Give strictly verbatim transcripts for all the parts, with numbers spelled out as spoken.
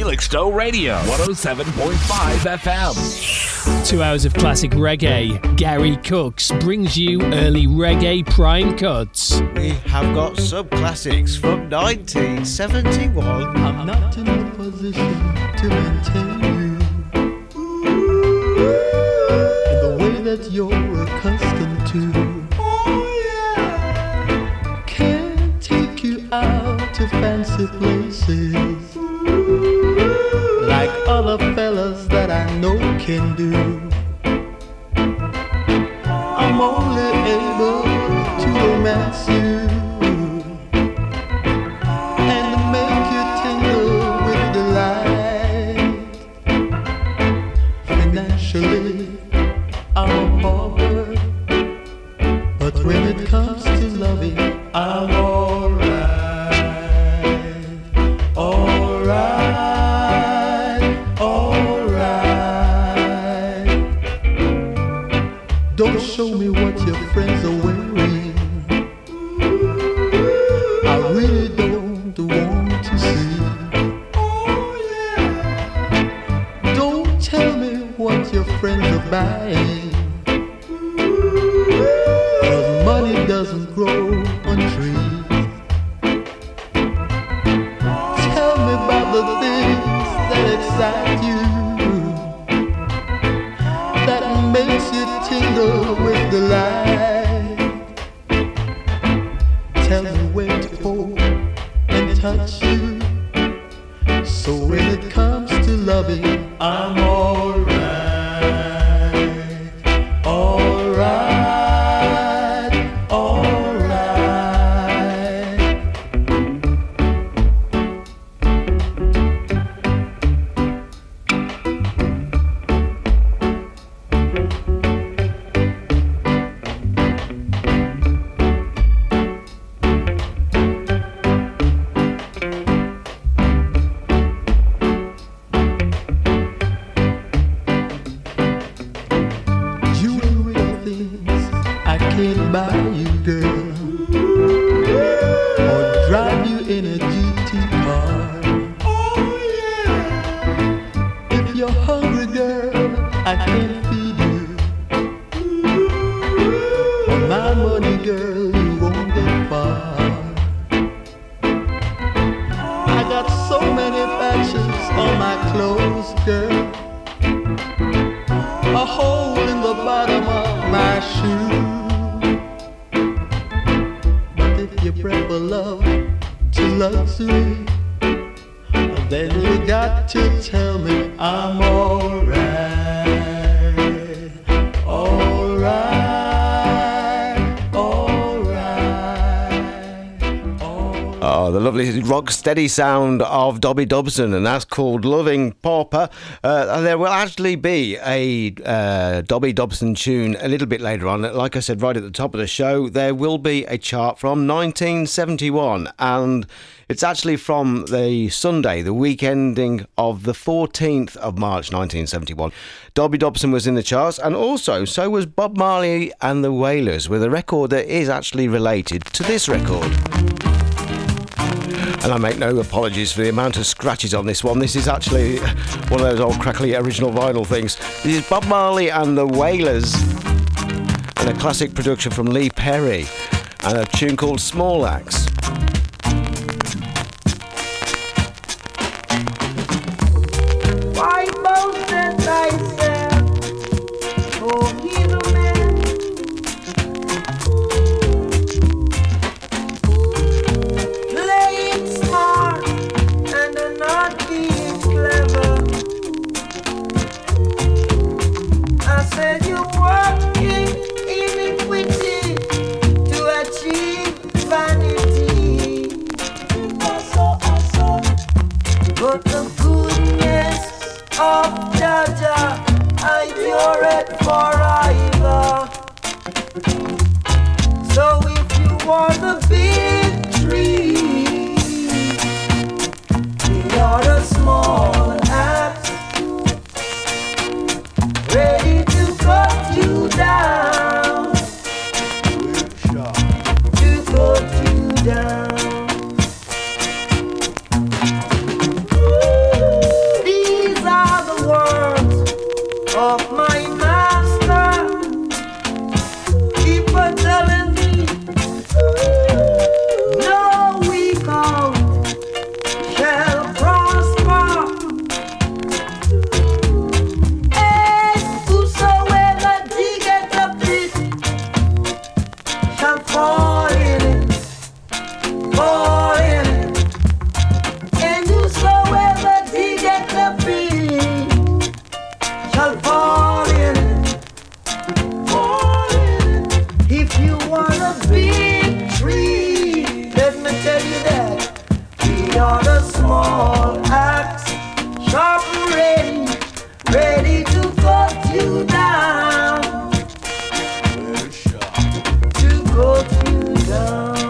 Felixstowe Radio, one oh seven point five F M. Two hours of classic reggae. Gary Cooks brings you early reggae prime cuts. We have got some classics from nineteen seventy-one. I'm not in a position to maintain you in the way that you're accustomed to. Oh yeah. Can't take you out to fancy places like other fellas that I know can do. I'm only able to romance you and make you tingle with delight. Financially, I'm a pauper, but when it comes to loving, I'm alright. Alright. Don't show me what your friends are wearing. I really don't want to see. Oh yeah. Don't tell me what your friends are buying, 'cause money doesn't grow on trees. Tell me about the things that excite you, that makes you tingle with delight. Tell me where to hold and touch you, so when it comes to loving, I'm alright. Alright. Alright. Buy you, girl, or drive you in a G T car. Oh yeah. If you're hungry, girl, I can feed you. For my money, girl, you won't get far. I got so many patches on my clothes, girl, a hole in the bottom of my shoe. You prefer love to luxury, then you got to tell me I'm alright. Alright. Alright. Alright. Oh, the lovely rock steady sound of Dobby Dobson, and that's called Loving Pauper. Uh, there will actually be a uh, Dobby Dobson tune a little bit later on. Like I said, right at the top of the show, there will be a chart from nineteen seventy-one, and it's actually from the Sunday, the week ending of the fourteenth of March nineteen seventy-one. Dobby Dobson was in the charts, and also so was Bob Marley and the Wailers, with a record that is actually related to this record. And I make no apologies for the amount of scratches on this one. This is actually one of those old crackly original vinyl things. This is Bob Marley and the Wailers, and a classic production from Lee Perry, and a tune called Small Axe. Why boasted thyself, O evil man? Playing smart and not being clever. I said you're working iniquity to achieve vanity. But the goodness of Jaja endureth forever. So if you want the victory, you're a small axe, ready to cut you down, to cut you down. Ooh. you down. To cut you down.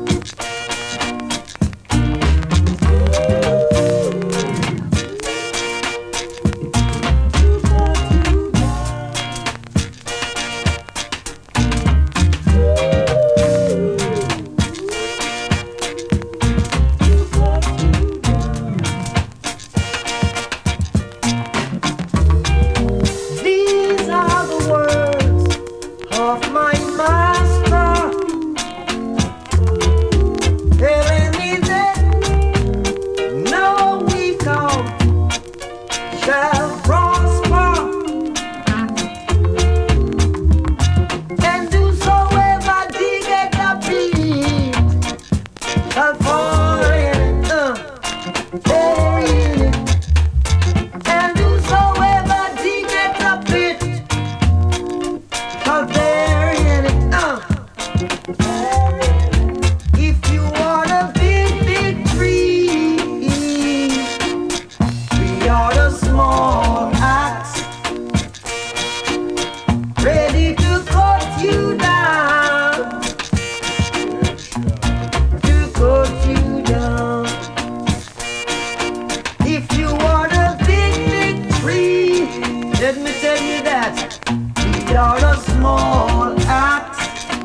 These are the words of my master, telling me that no weapon shall prosper, and whosoever diggeth a pit shall fall in it, uh, therein it. And whosoever diggeth a pit shall bury in it. Uh. If you want a big, big tree, we are the small axe, ready to cut you down, to cut you down. If you want a big, big tree, let me tell you that we are a small axe,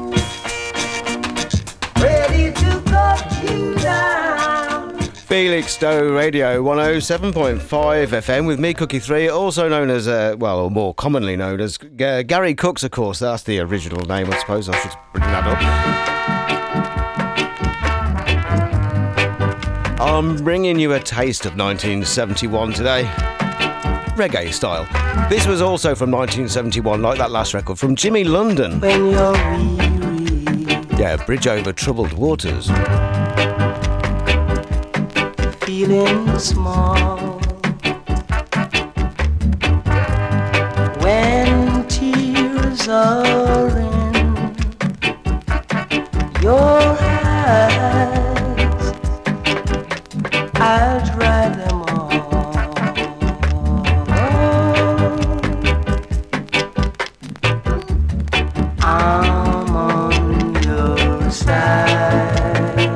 ready to cut you down. Felix Doe Radio one oh seven point five F M with me, Cookie three, also known as, uh, well, or more commonly known as G- Gary Cooks, of course. That's the original name, I suppose. I should bring that up. I'm bringing you a taste of nineteen seventy-one today. Reggae style. This was also from nineteen seventy-one, like that last record, from Jimmy London. When you're weary, Yeah, Bridge Over Troubled Waters. feeling small, when tears are in your eyes, I'll dry them all. I'm on your side.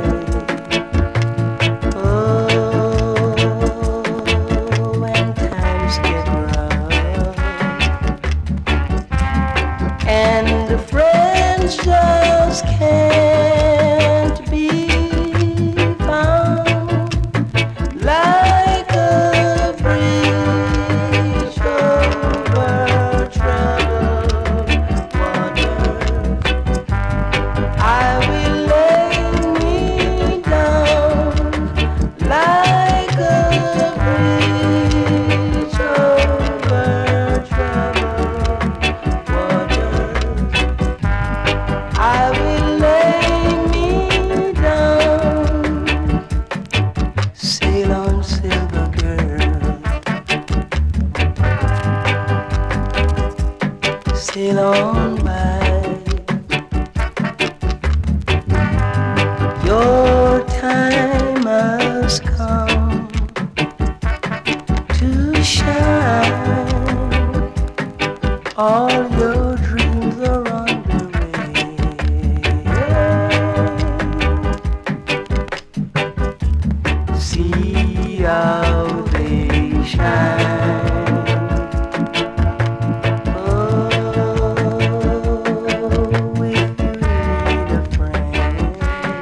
Oh, when times get rough and the friends just can't be found, like a bridge over troubled water, I will lay me down, like a bridge over troubled water. I will lay me down, sail on, silver girl, sail on by. Your time has come to shine. All your dreams are underway. See how they shine. Oh, if you need a friend,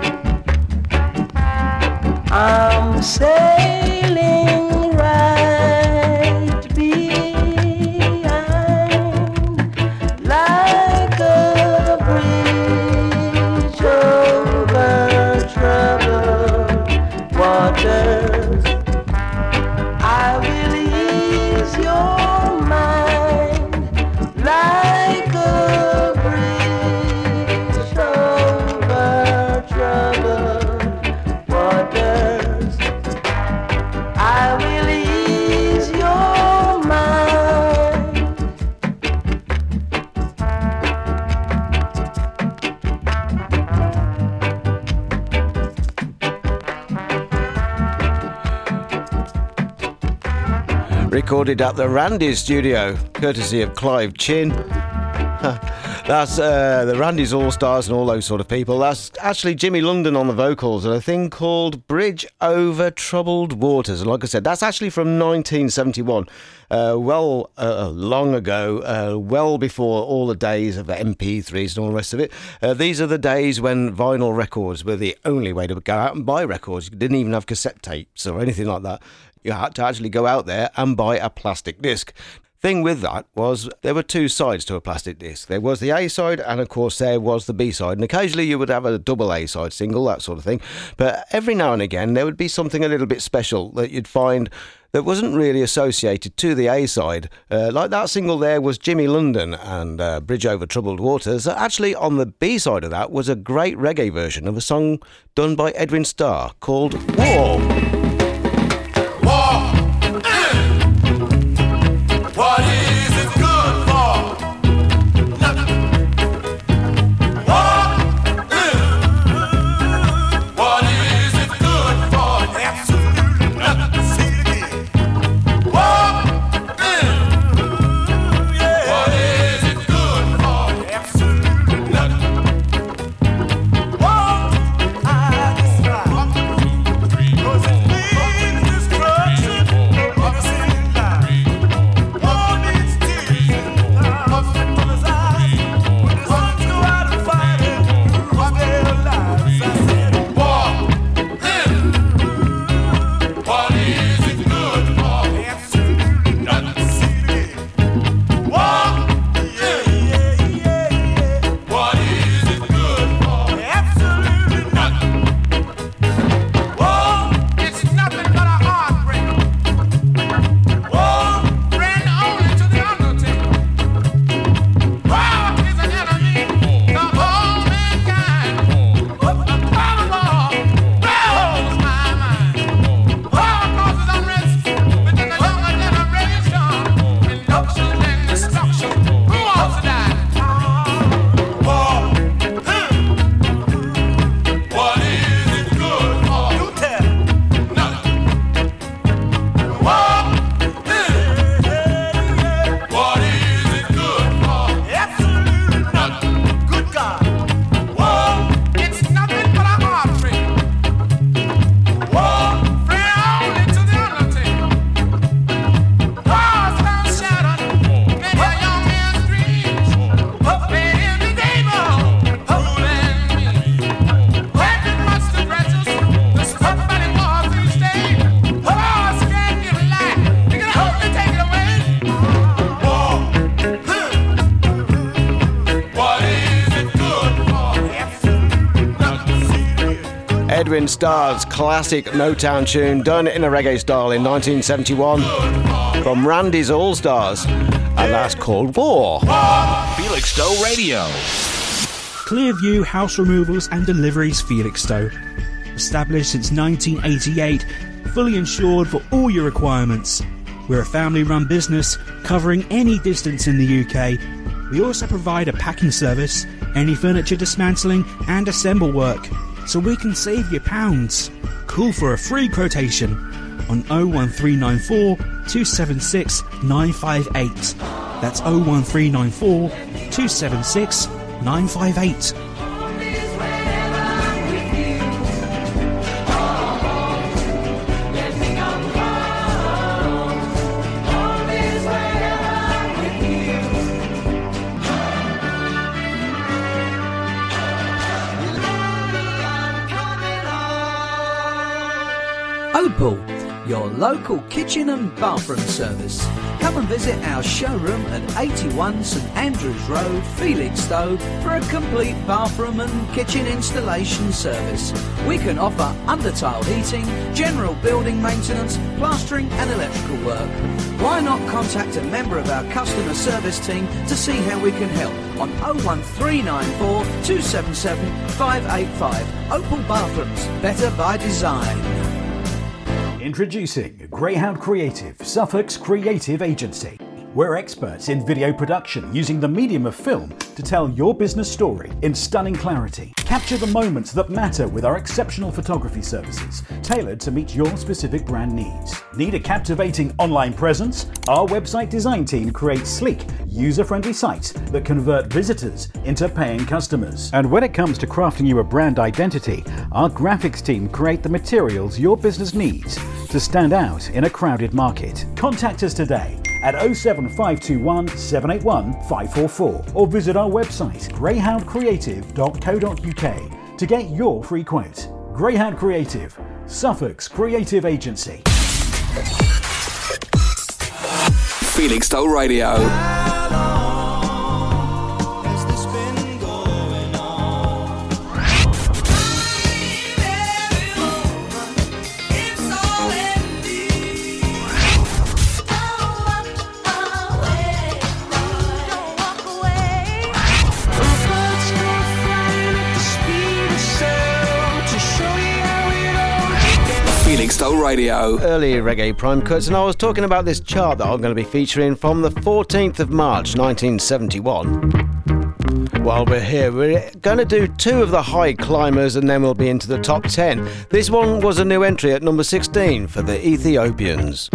I'm sailing right behind recorded at the Randy's studio, courtesy of Clive Chin. That's uh, the Randy's All-Stars and all those sort of people. That's actually Jimmy London on the vocals and a thing called Bridge Over Troubled Waters. And like I said, that's actually from nineteen seventy-one. Uh, well, uh, long ago, uh, well before all the days of M P threes and all the rest of it. Uh, these are the days when vinyl records were the only way to go out and buy records. You didn't even have cassette tapes or anything like that. You had to actually go out there and buy a plastic disc. Thing with that was there were two sides to a plastic disc. There was the A side and of course there was the B side, and occasionally you would have a double A side single, that sort of thing. But every now and again there would be something a little bit special that you'd find that wasn't really associated to the A side. Uh, like that single there was Jimmy London and uh, Bridge Over Troubled Waters. Actually on the B side of that was a great reggae version of a song done by Edwin Starr called War. War! What is it good for? Nothing. War. What is it good for? Absolutely nothing. See it again. War. What is it good for? Absolutely nothing. War. I describe. Cause it means destruction of a single life. Edwin Starr's classic Motown tune done in a reggae style in nineteen seventy-one from Randy's All-Stars, and that's called War. Felixstowe Radio. Clearview House Removals and Deliveries Felixstowe. Established since nineteen eighty-eight, fully insured for all your requirements. We're a family-run business covering any distance in the U K. We also provide a packing service, any furniture dismantling and assemble work, so we can save you pounds. Call for a free quotation on oh one three nine four, two seven six, nine five eight. That's oh one three nine four, two seven six, nine five eight. Opal, your local kitchen and bathroom service. Come and visit our showroom at eighty-one St Andrews Road, Felixstowe, for a complete bathroom and kitchen installation service. We can offer under-tile heating, general building maintenance, plastering and electrical work. Why not contact a member of our customer service team to see how we can help on oh one three nine four, two seven seven, five eight five. Opal Bathrooms, better by design. Introducing Greyhound Creative, Suffolk's creative agency. We're experts in video production using the medium of film to tell your business story in stunning clarity. Capture the moments that matter with our exceptional photography services, tailored to meet your specific brand needs. Need a captivating online presence? Our website design team creates sleek, user-friendly sites that convert visitors into paying customers. And when it comes to crafting you a brand identity, our graphics team create the materials your business needs to stand out in a crowded market. Contact us today at oh seven five two one, seven eight one, five four four or visit our website greyhound creative dot co dot uk to get your free quote. Greyhound Creative, Suffolk's creative agency. Felixstowe Radio. Felixstowe Radio. Early reggae prime cuts, and I was talking about this chart that I'm going to be featuring from the fourteenth of March nineteen seventy-one. While we're here, we're going to do two of the high climbers and then we'll be into the top ten. This one was a new entry at number sixteen for the Ethiopians.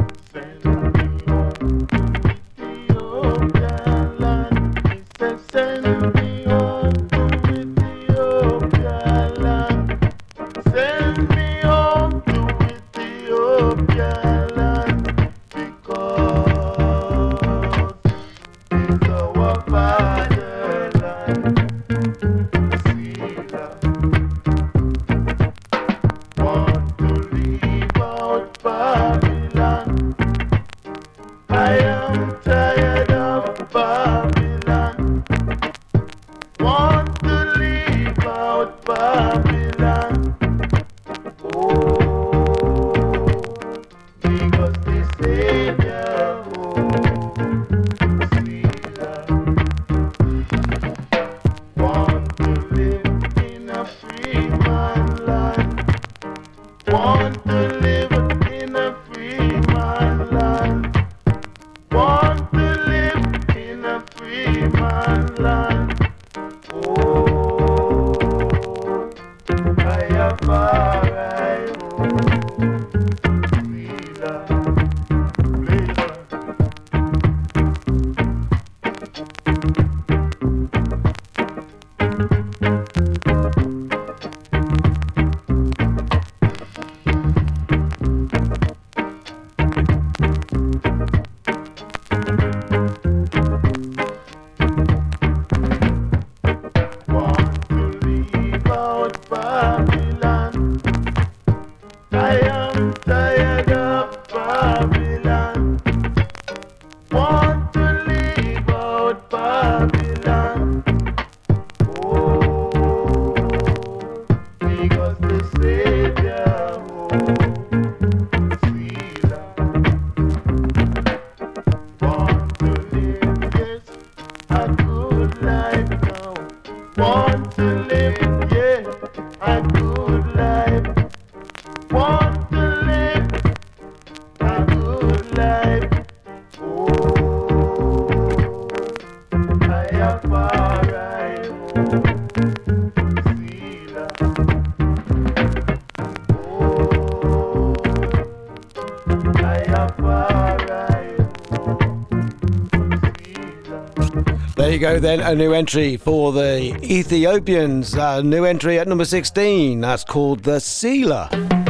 There you go then, a new entry for the Ethiopians, a new entry at number sixteen, that's called The Sealer.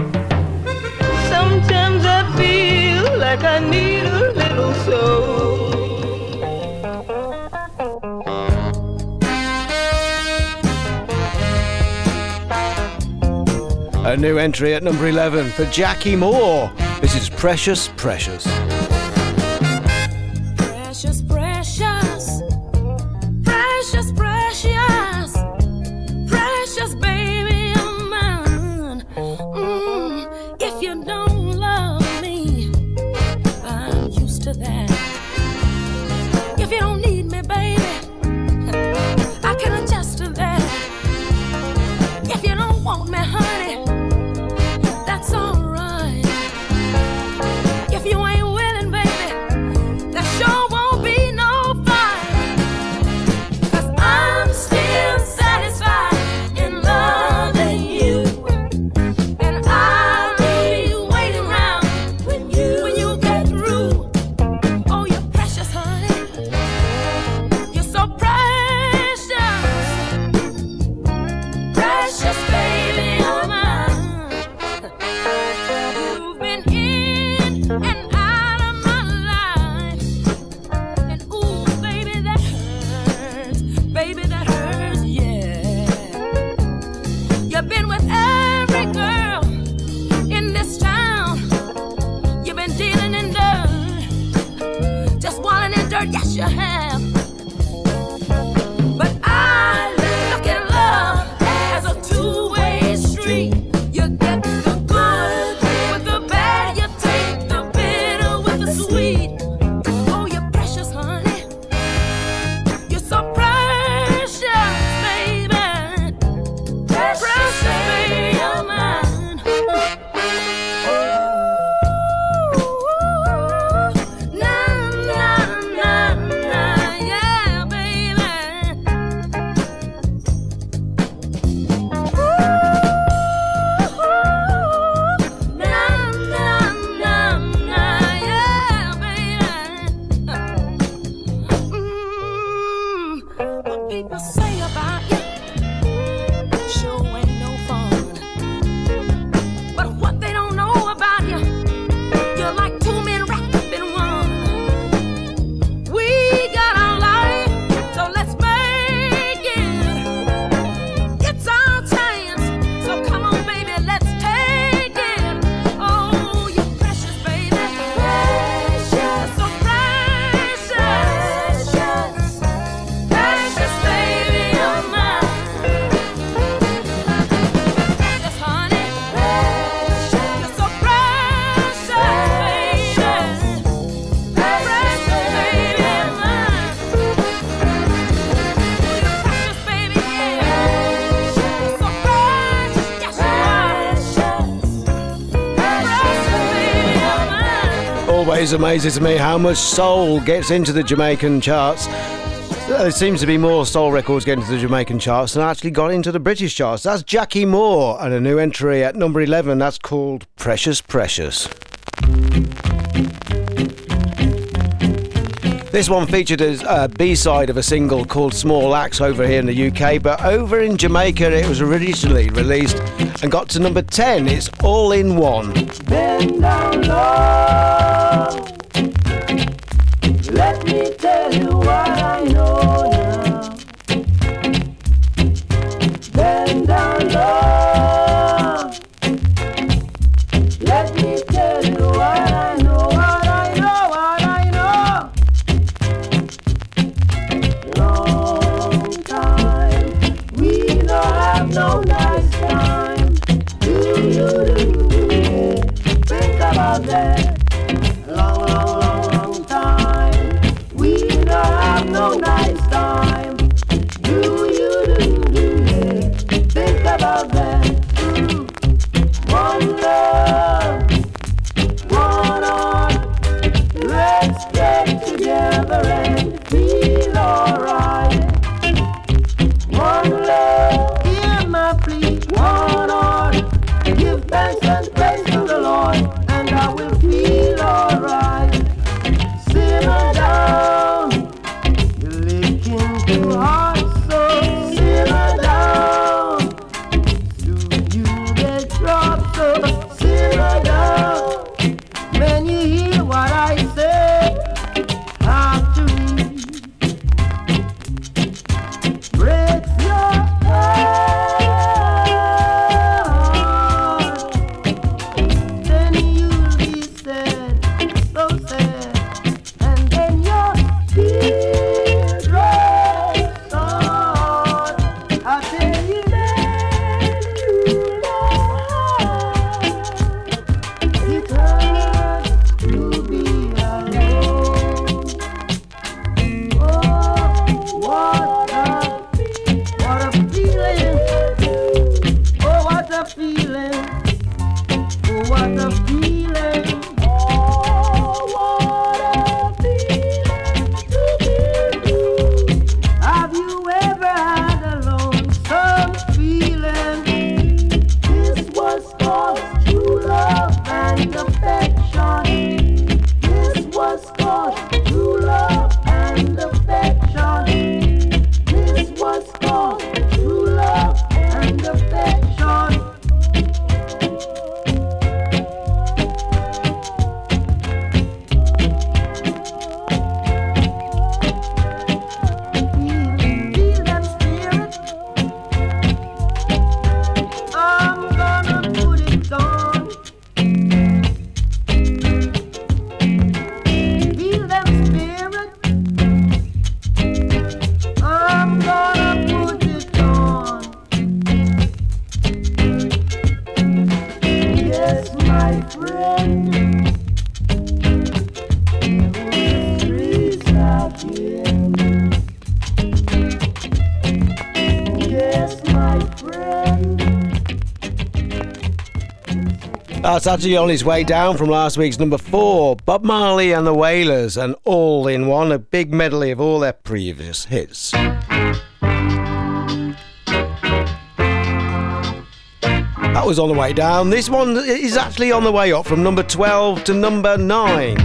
Sometimes I feel like I need a little soul. A new entry at number eleven for Jackie Moore. This is Precious, Precious. Precious, precious, precious, precious, precious baby of mine. Mm, if you don't love me, I'm used to that. If you don't need me, baby, I can adjust to that. If you don't want me, honey, that's alright. If you ain't willing always amazes me how much soul gets into the Jamaican charts. There seems to be more soul records getting into the Jamaican charts than actually got into the British charts. That's Jackie Moore and a new entry at number eleven. That's called Precious Precious. This one featured as a B-side of a single called Small Axe over here in the U K, but over in Jamaica it was originally released and got to number ten. It's All in One. Bend down low. Let me tell you what I know now. Bend down low. Let me tell you what I know, what I know, what I know. Long time, we don't have no nice time. Do you, do you think about that? Long, long, long, long time, we don't have no nice time. Do you, do you think about that? Mm. One love, one heart, let's get together and feel alright. One love, hear my plea, one heart, give thanks and praise to the Lord, and I will feel alright. Simmer down, you're licking too hard, so simmer down. Soon you get dropped, so simmer down. When you hear what I say, after me breaks your heart, then you'll be sad, so sad, and then your tears drops on. I tell you that you know it hurts to be alone. Oh, what a, what a feeling. Oh, what a feeling. Oh, what a feeling. Oh, what a feeling to be blue. Have you ever had a lonesome feeling? This was called true love and affection. This was called true love and affection. This was called true love and affection. Feel that spirit. I'm gonna put it on. Feel that spirit. I'm gonna put it on. Yes, my friend. The streets out here. Yes, my friend. That's actually on his way down from last week's number four. Bob Marley and the Wailers and All in One, a big medley of all their previous hits. That was on the way down. This one is actually on the way up from number twelve to number nine.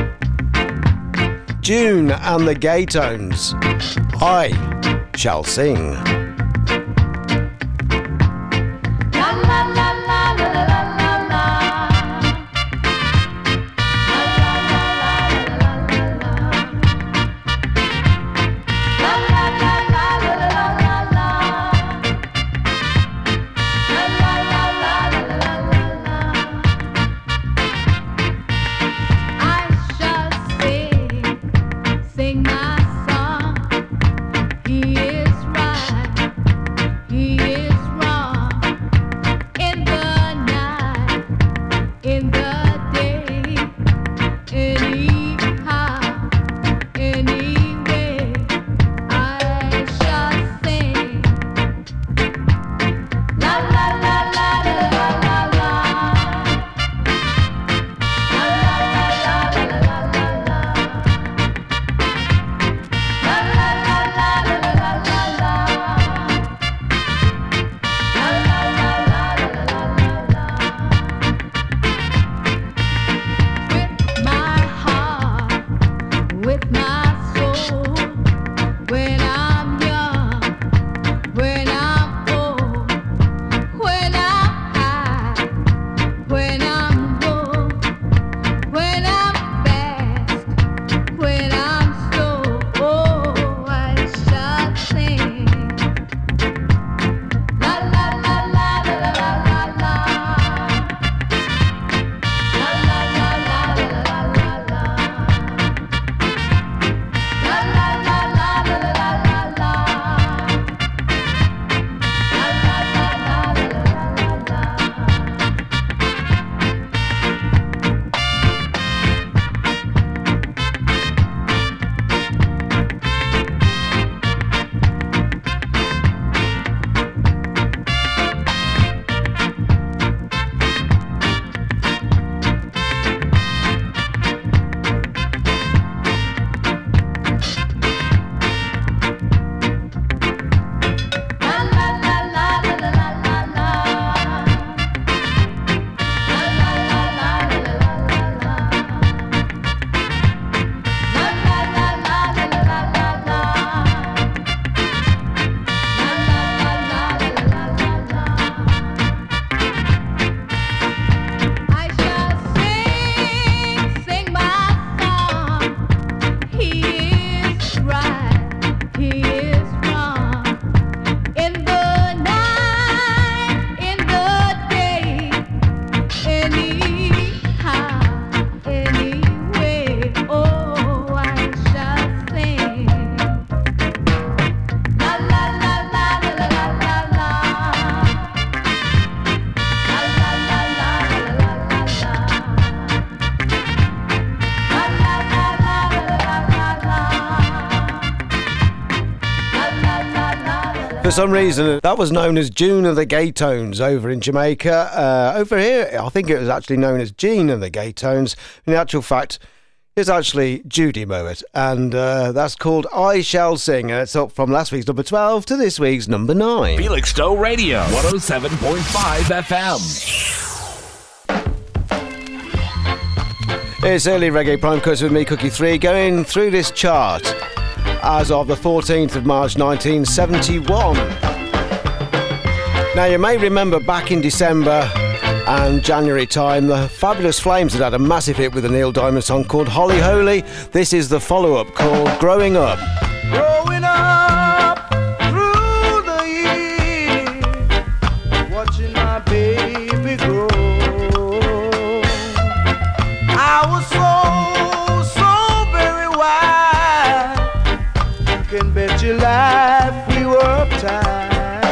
June and the Gay Tones. I Shall Sing. Sing my song, he is right. For some reason, that was known as June of the Gay Tones over in Jamaica. Uh, over here, I think it was actually known as Jean of the Gay Tones. In actual fact, it's actually Judy Mowat, and uh, that's called I Shall Sing, and it's up from last week's number twelve to this week's number nine. Felixstowe Radio, one oh seven point five F M. It's early reggae prime cuts with me, Cookie three, going through this chart as of the fourteenth of March nineteen seventy-one. Now, you may remember back in December and January time, the Fabulous Flames had had a massive hit with a Neil Diamond song called Holly Holy. This is the follow-up called Growing Up. Growing up through the years, watching my baby grow. I was so, so very wise. You can bet your life we were uptight.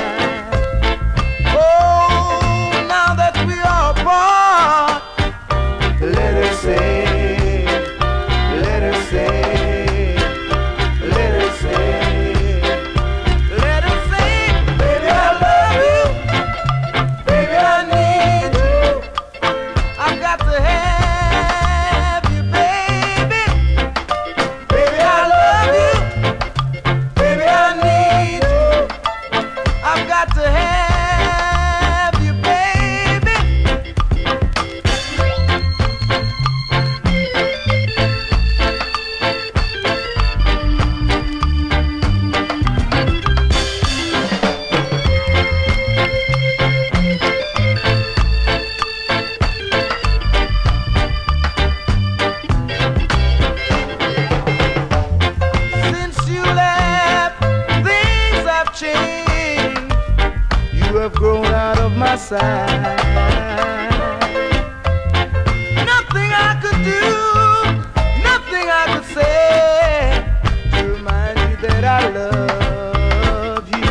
Nothing I could do, nothing I could say to remind you that I love you.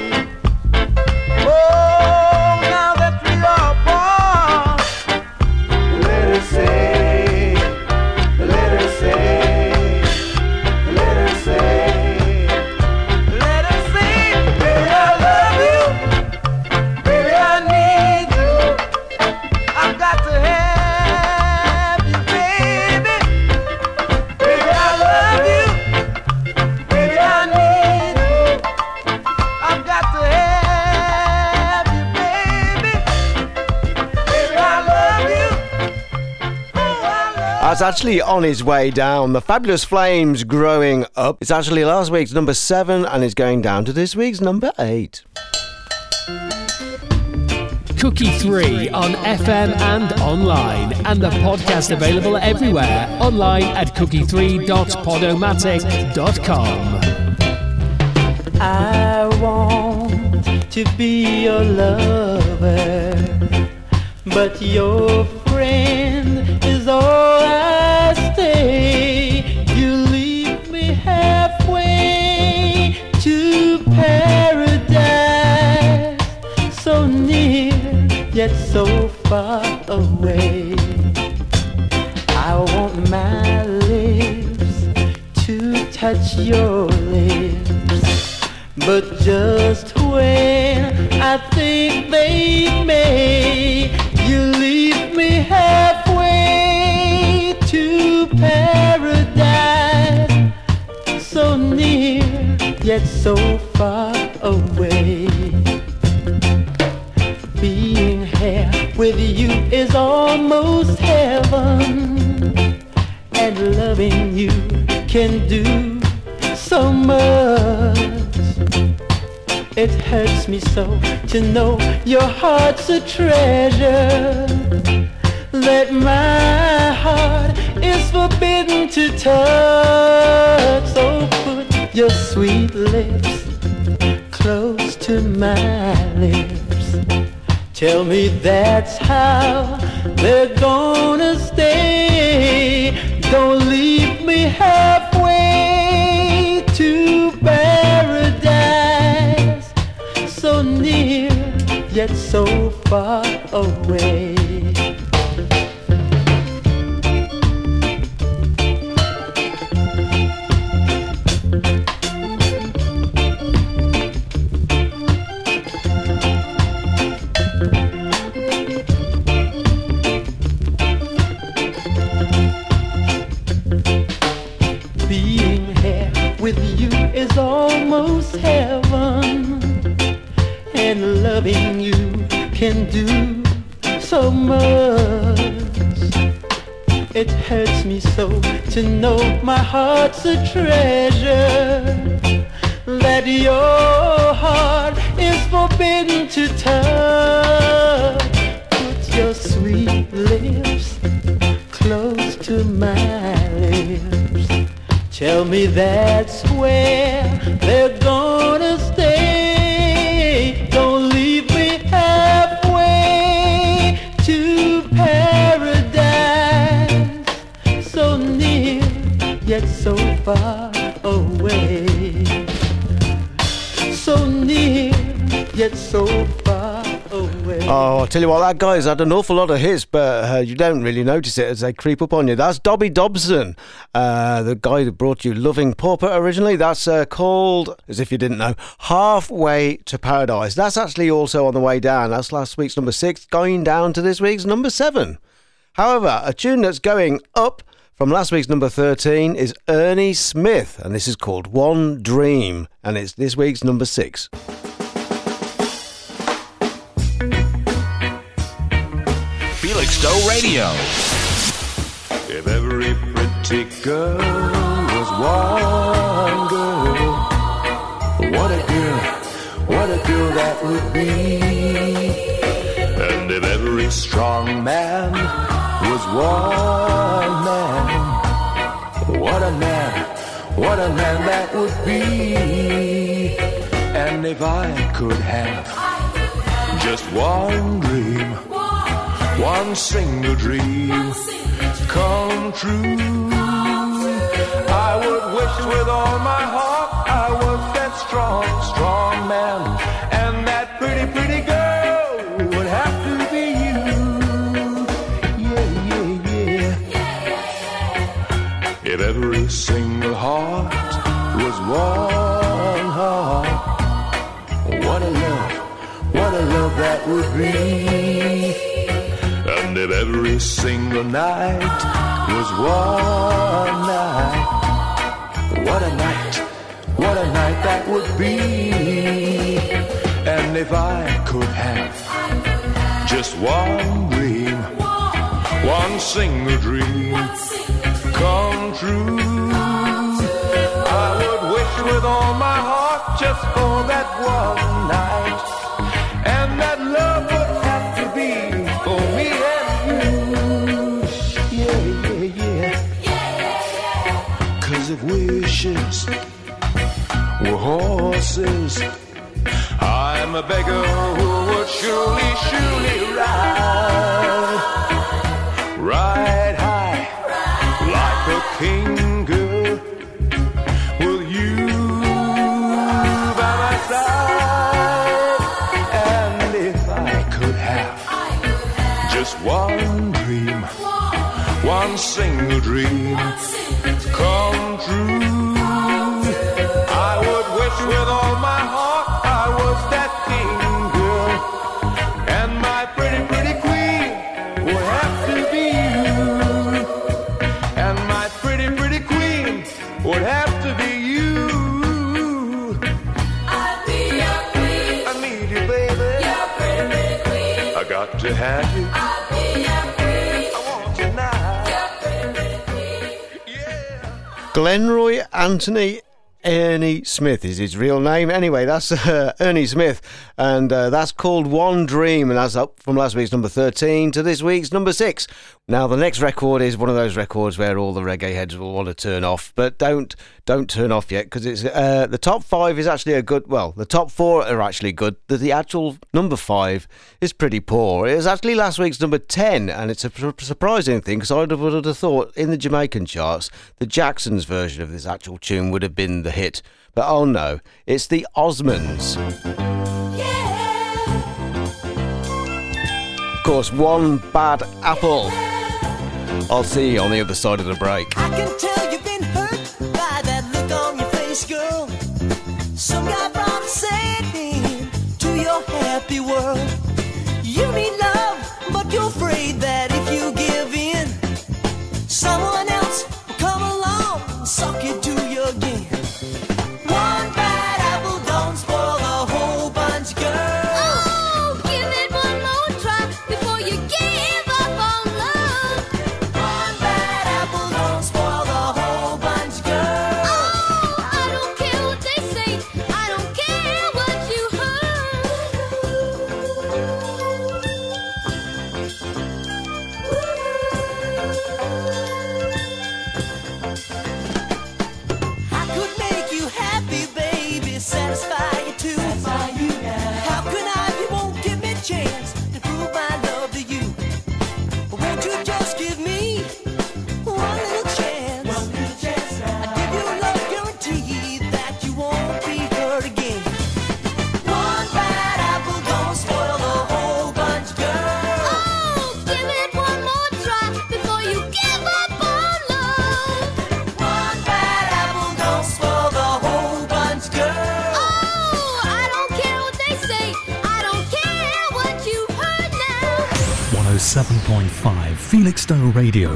Oh, now that we are apart, let us say, let us say, let us say, let us say, baby, I love you. Baby, I need you. I've got to have you, baby. Baby, I love you. Baby, I need you. I've got to have you, baby. Baby, I love you. Oh, I love That's actually on his way down. The Fabulous Flames, Growing Up. It's actually last week's number seven and is going down to this week's number eight. Cookie three on F M and online, and the podcast available everywhere online at cookie three dot podomatic dot com. I want to be your lover, but your friend is all I stay. You leave me halfway to paradise, so near yet so far away. I want my lips to touch your lips, but just when I think they may, you leave me halfway to paradise, so near yet so far away. Being here with you is almost heaven, and loving you can do so much. It hurts me so to know your heart's a treasure that my heart is forbidden to touch. So put your sweet lips close to my lips. Tell me that's how they're gonna stay. Don't leave me halfway to paradise, so near yet so far away. Being here with you is almost heaven, and loving you can do so much. It hurts me so to know my heart's a treasure, that your heart is forbidden to touch. Put your sweet lips close to my lips. Tell me that's where they're gonna stay. Don't leave me halfway to paradise. So near, yet so far away. So near, yet so far away. Oh, I'll tell you what, that guy's had an awful lot of hits, but uh, you don't really notice it as they creep up on you. That's Dobby Dobson, uh, the guy that brought you Loving Pauper originally. That's uh, called, as if you didn't know, Halfway to Paradise. That's actually also on the way down. That's last week's number six, going down to this week's number seven. However, a tune that's going up from last week's number thirteen is Ernie Smith, and this is called One Dream, and it's this week's number six. Felixstowe Radio. If every pretty girl was one girl, what a girl, what a girl that would be. And if every strong man was one man, what a man, what a man that would be. And if I could have just one dream, one single dream come true, I would wish with all my heart I was that strong, strong man, and that pretty, pretty girl would have to be you. Yeah, yeah, yeah. If every single heart was one heart, what a love, what a love that would be. And if every single night was one night, what a night, what a night that would be. And if I could have just one dream, one single dream come true, I would wish with all my heart just for that one night. And that love would have to be for me and you. Yeah, yeah, yeah. Cause if wishes were horses, I'm a beggar who would surely, surely ride, ride high like a king, girl, with you by my side. And if I could have just one dream, one single dream come true, I would wish with all my heart I was that king, girl, and my pretty, pretty queen would have to be you. And my pretty, pretty queen would have to be you. I'll be your queen. I need you, baby. Your pretty, pretty queen. I got to have you. I'll be your queen. I want you now. Your pretty, pretty queen. Glenroy Anthony Ernie Smith is his real name. Anyway, that's uh, Ernie Smith, and uh, that's called One Dream, and that's up from last week's number thirteen to this week's number six. Now, the next record is one of those records where all the reggae heads will want to turn off, but don't don't turn off yet, because it's uh, the top five is actually a good, well, the top four are actually good. The, the actual number five is pretty poor. It was actually last week's number ten, and it's a surprising thing, because I would have thought in the Jamaican charts, the Jacksons version of this actual tune would have been the hit. But oh no, it's the Osmonds. Of course, One Bad Apple. I'll see you on the other side of the break. I can tell you've been hurt by that look on your face, girl. Some guy brought Satan to your happy world. You need love, but you're afraid that if you give in, someone else will come along and suck you to seven point five Felixstowe Radio.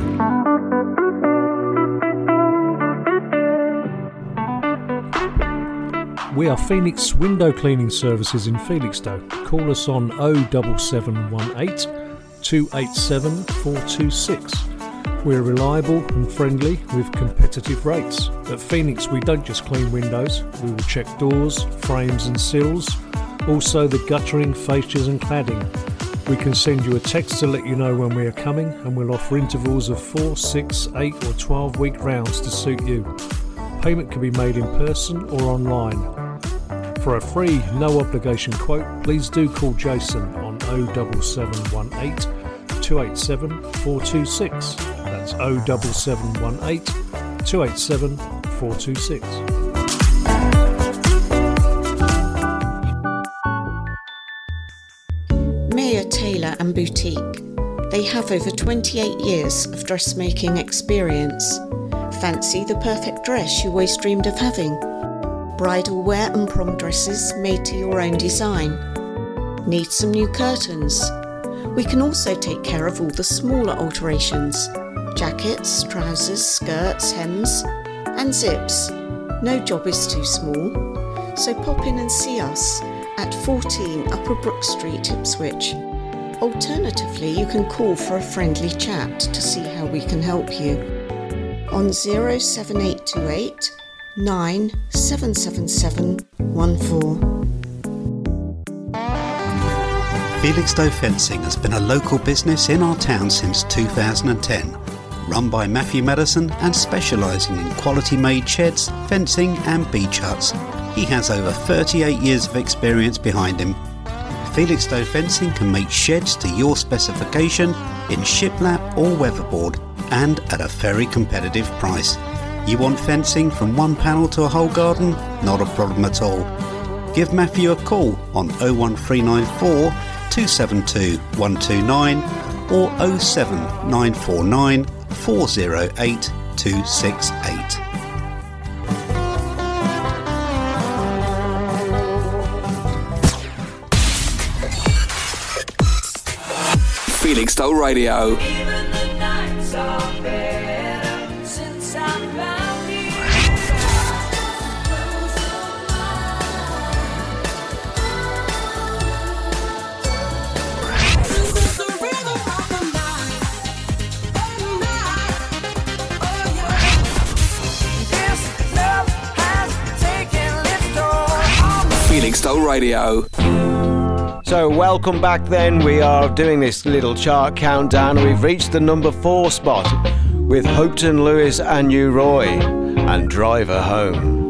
We are Phoenix Window Cleaning Services in Felixstowe. Call us on oh seven seven one eight, two eight seven, four two six. We're reliable and friendly with competitive rates. At Phoenix, we don't just clean windows, we will check doors, frames and sills, also the guttering, fascias and cladding. We can send you a text to let you know when we are coming, and we'll offer intervals of four, six, eight or twelve week rounds to suit you. Payment can be made in person or online. For a free, no obligation quote, please do call Jason on oh seven seven one eight, two eight seven, four two six. That's oh seven seven one eight, two eight seven, four two six. Mayor Taylor and Boutique. They have over twenty-eight years of dressmaking experience. Fancy the perfect dress you always dreamed of having? Bridal wear and prom dresses made to your own design. Need some new curtains? We can also take care of all the smaller alterations. Jackets, trousers, skirts, hems and zips. No job is too small. So pop in and see us at fourteen Upper Brook Street, Ipswich. Alternatively, you can call for a friendly chat to see how we can help you on oh seven eight two eight, nine seven seven seven one four. Felixstowe Fencing has been a local business in our town since two thousand ten, run by Matthew Madison and specialising in quality made sheds, fencing and beach huts. He has over thirty-eight years of experience behind him. Felixstowe Fencing can make sheds to your specification in shiplap or weatherboard and at a very competitive price. You want fencing from one panel to a whole garden? Not a problem at all. Give Matthew a call on oh one three nine four, two seven two, one two nine or oh seven nine four nine, four oh eight, two six eight. Felixstowe Radio. Felixstowe Radio. So welcome back then. We are doing this little chart countdown. We've reached the number four spot with Hopetoun Lewis and U Roy and Drive Her Home.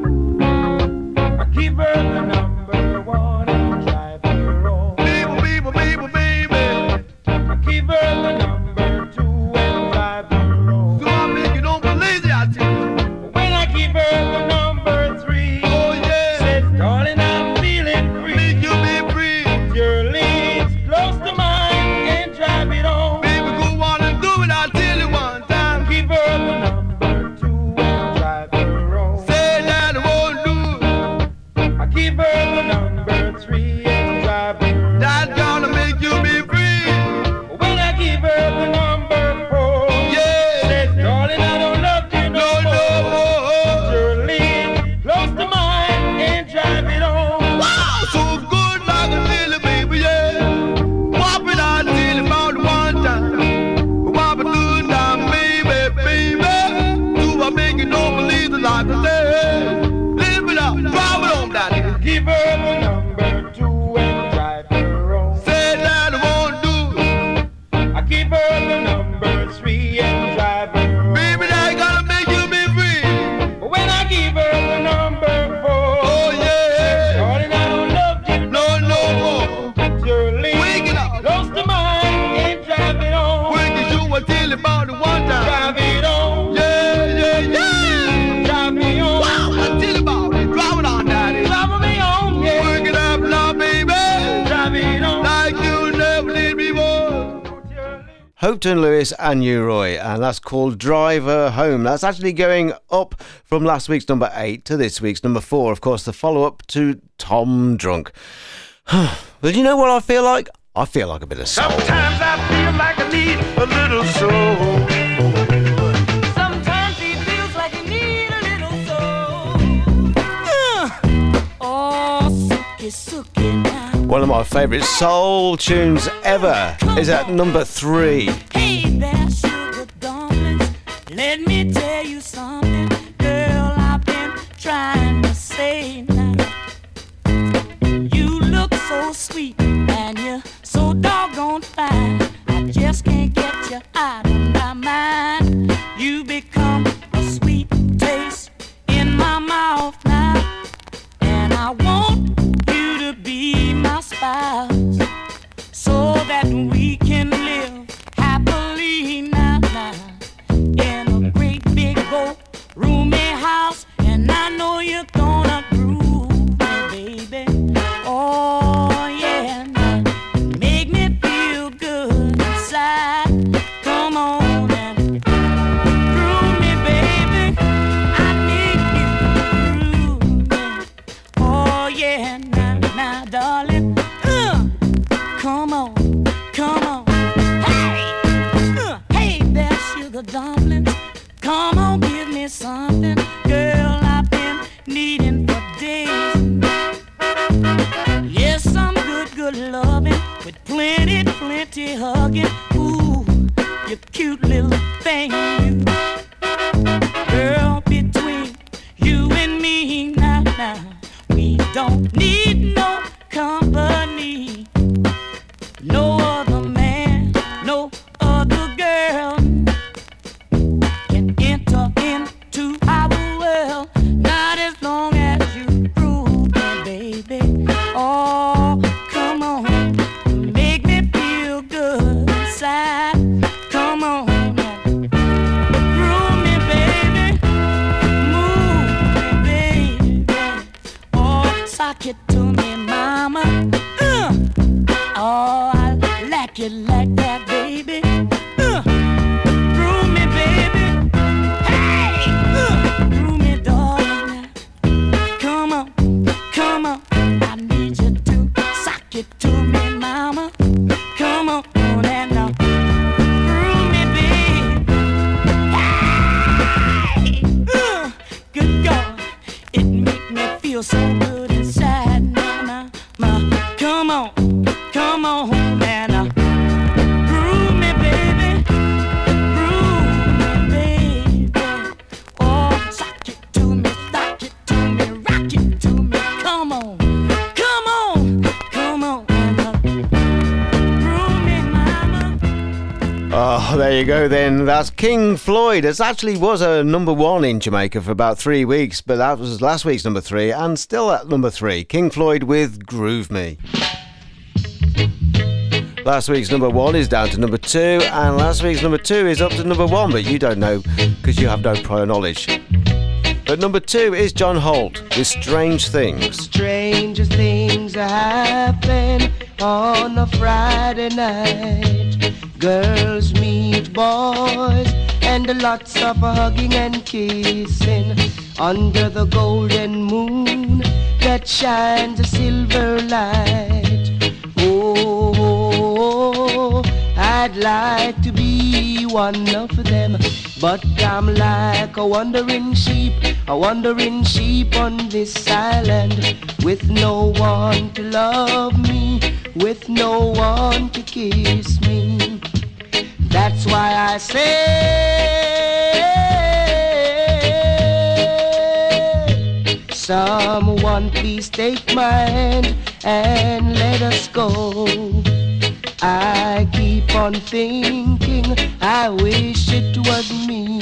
I keep her the number one and drive her home. Baby, baby, baby, baby. I keep her the number two and drive her home. So I make you don't believe it, I tell you. When I keep her the number three, oh yeah, says darling I'm feeling free. Make you be free. Put your legs close to mine and drive it on. Baby, go on and do it, I tell you one time. Keep her the number two and drive her home. Say that I won't do it. I keep her the number three and drive her home. That's gonna make you be free. When I give her the number four, yeah, says darling I don't love you no, no more. Put your legs close to mine and drive it on. Wow, so good like a little baby, yeah. Whop it out till about one time. Whop it good down, baby, baby. Do I make you don't believe the life I say? Live it up, drive it on down here. Give her the number two and drive her home. Say that I won't do it. I give her the number three and drive her home. Baby, I gotta make you be free. But when I give her the number four, oh yeah, darling, I don't love you no, no more. Put your legs close to mine and drive it on. When you were telling about the one time, drive it on. Yeah, yeah, yeah. Drive me on. Wow, I tell you about it. Drive it on, daddy. Drive me on, yeah. Work it up now, baby. Drive it on. Like you never did before. Hopetoun Lewis and U Roy, and that's called Drive Her Home. That's actually going up from last week's number eight to this week's number four. Of course, the follow-up to Tom Drunk. But you know what I feel like? I feel like a bit of soul. Sometimes I feel like I need a little soul. Sometimes he feels like he need a little soul. Uh, oh, suki, suki now. One of my favourite soul tunes ever is at number three. Hey there, sugar dumplings. Let me tell you something, girl. I've been trying to say now. You look so sweet and you're so doggone fine. I just can't get you out of my mind. You become a sweet taste in my mouth now, and I want you to be my spouse, so that we can live happily now, now in a great big old roomy house. And I know you're gonna groove me, baby. Oh yeah, now make me feel good inside. Come on and groove me, baby. I need you to groove me. Oh yeah, now, now, darling. Uh, come on, come on. Hey, uh, hey there, sugar dumplings. Come on, give me something, girl. I've been needing for days. Yes, some good, good loving with plenty, plenty hugging. Ooh, you cute little thing, you. Girl, between you and me now, now, we don't need no company. No other man, no other girl can enter into our world. Not as long as you prove me, baby. Oh, come on, make me feel good inside. Come on, groove me, baby. Move me, baby. Oh, sock it to me, mama. Uh, oh, I like it like that, baby. Uh, groove me, baby. Hey, uh, groove me, darling. Come on, come on. I need you to sock it to me, mama. Come on, and now groove me, baby. Hey, uh, good God, it make me feel so good inside. Now, now, now, come on, come on, and now groove me, baby. Groove me, baby. Oh, sock it to me, sock it to me, rock it to me. Come on, come on, come on, and now groove me, mama. Oh, there you go then. That's King Floyd. It actually was a number one in Jamaica for about three weeks, but that was last week's number three and still at number three. King Floyd with Groove Me. Last week's number one is down to number two, and last week's number two is up to number one, but you don't know because you have no prior knowledge. But number two is John Holt with Strange Things. Stranger things happen on a Friday night. Girls meet boys and lots of hugging and kissing under the golden moon that shines a silver light. Oh, I'd like to be one of them, but I'm like a wandering sheep, a wandering sheep on this island, with no one to love me, with no one to kiss me. That's why I say, someone please take my hand and let us go. I keep on thinking, I wish it was me.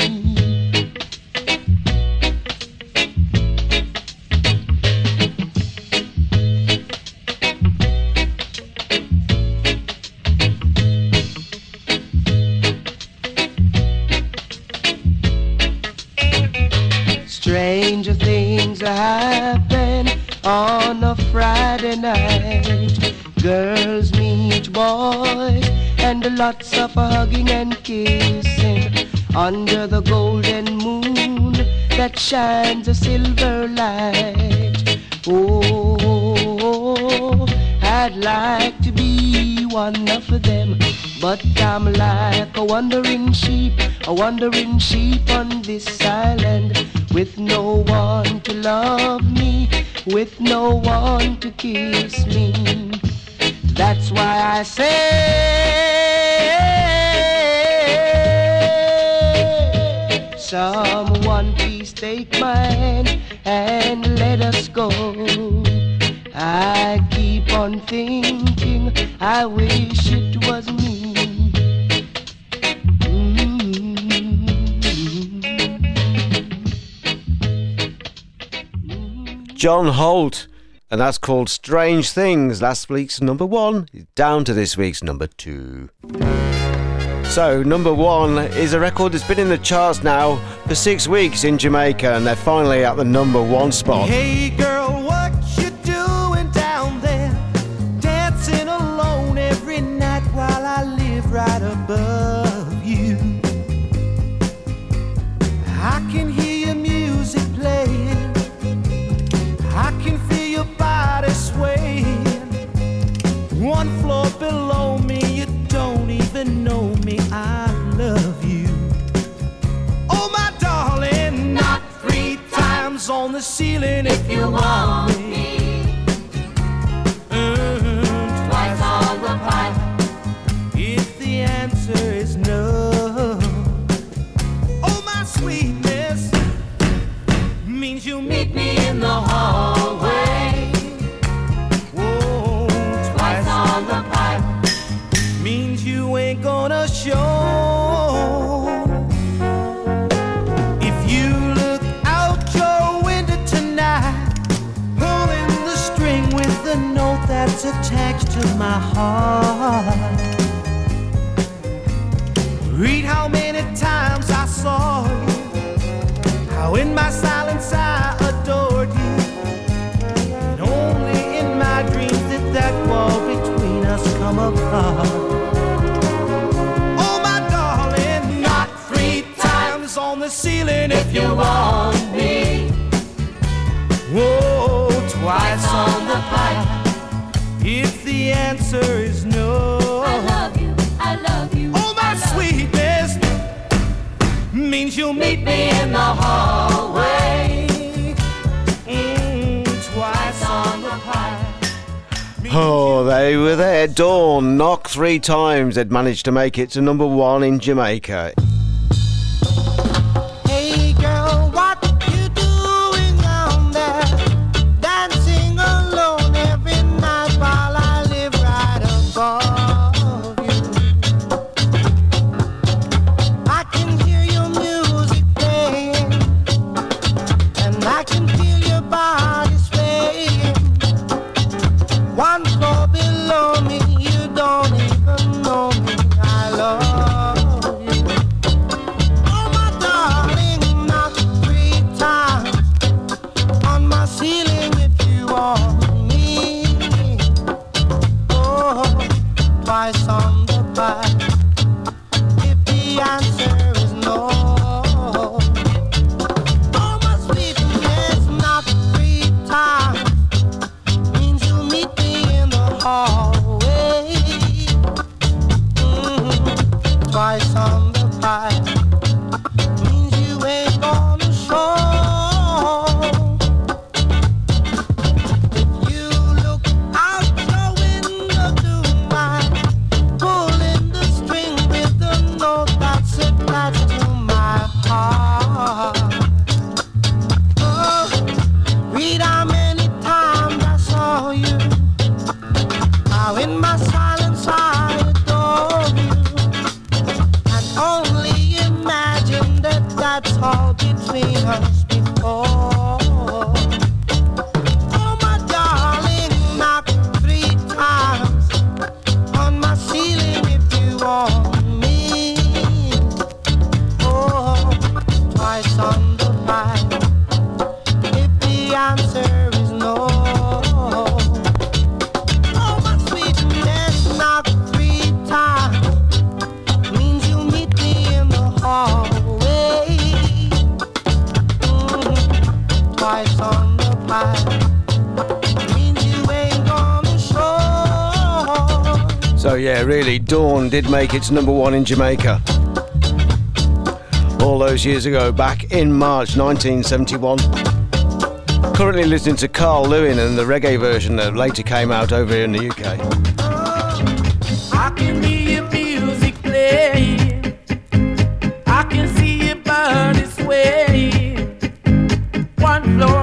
Stranger things happen on a Friday night. Girls meet boys and lots of hugging and kissing under the golden moon that shines a silver light. Oh, I'd like to be one of them. But I'm like a wandering sheep, a wandering sheep on this island, with no one to love me, with no one to kiss me. That's why I say, someone please take my hand and let us go. I keep on thinking, I wish it was me. Mm-hmm. John Holt, and that's called Strange Things. Last week's number one is down to this week's number two. So, number one is a record that's been in the charts now for six weeks in Jamaica, and they're finally at the number one spot. Hey girl, what you doing down there? Dancing alone every night while I live right above you. I can hear your music playing, I can feel your body swaying. One floor below me, you don't even know me, I love you. Oh my darling, knock three times on the ceiling if you want me. Mm, twice on the pipe if the answer is no. Oh my sweetness means you meet me in the hallway. Whoa, twice on the pipe means you ain't gonna show. If you look out your window tonight, pulling the string with the note that's attached to my heart, read how many times I saw you, how in my silence I adored you, and only in my dreams did that wall between us come apart. Oh my darling, knock three times on the ceiling if you want me. Whoa, twice on the pipe if the answer is no. I love you, I love you. Oh my sweetness means you'll meet me in the hallway. Mm, twice on the pipe. Oh, they were there. Dawn, knock three times. They'd managed to make it to number one in Jamaica. Hey girl, what you doing down there? Dancing alone every night while I live right above you. I can hear your music playing, and I can feel your body swaying. One floor below me, you don't even know me, I love you. Oh my darling, knock three times on my ceiling if you want me. Oh, twice on the pipe if the answer is no. Oh my sweetness, knock three times means you'll meet me in the hallway. Mm, twice on the pipe means you ain't gonna show. If you look out your window tonight, pulling the string with the note that's attached to my heart. Oh, read how many times I saw you, how in my silence I adore you, and only imagine that that's all between us before. Oh my darling, knock three times on my ceiling if you want me. Oh, twice on the pipe if the answer is no. Oh my sweetness, knock three times means you'll meet me in the hallway. Mm, twice on the pipe means you ain't gonna show. So yeah, really, Dawn did make its number one in Jamaica all those years ago, back in March nineteen seventy-one. Currently listening to Carl Lewin and the reggae version that later came out over here in the U K. I can hear your music playing, I can see your body swaying, one floor